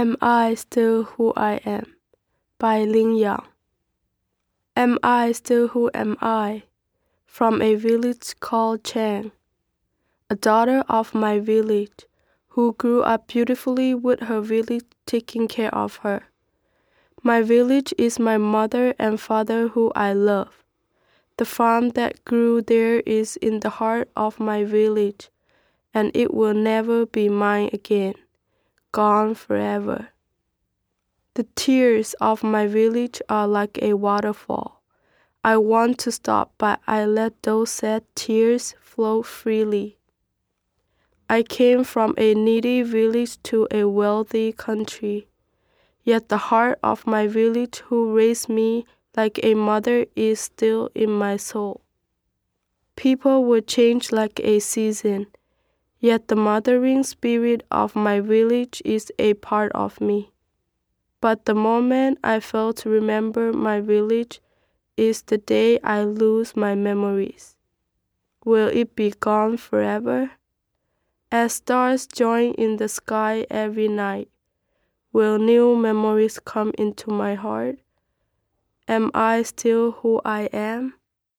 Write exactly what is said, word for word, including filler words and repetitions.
Am I Still Who I Am? By Lin Yang. Am I still who am I? From a village called Chang, a daughter of my village, who grew up beautifully with her village taking care of her. My village is my mother and father who I love. The farm that grew there is in the heart of my village, and it will never be mine again, gone forever. The tears of my village are like a waterfall. I want to stop, but I let those sad tears flow freely. I came from a needy village to a wealthy country, yet the heart of my village who raised me like a mother is still in my soul. People will change like a season, yet the mothering spirit of my village is a part of me. But the moment I fail to remember my village is the day I lose my memories. Will it be gone forever? As stars join in the sky every night, will new memories come into my heart? Am I still who I am?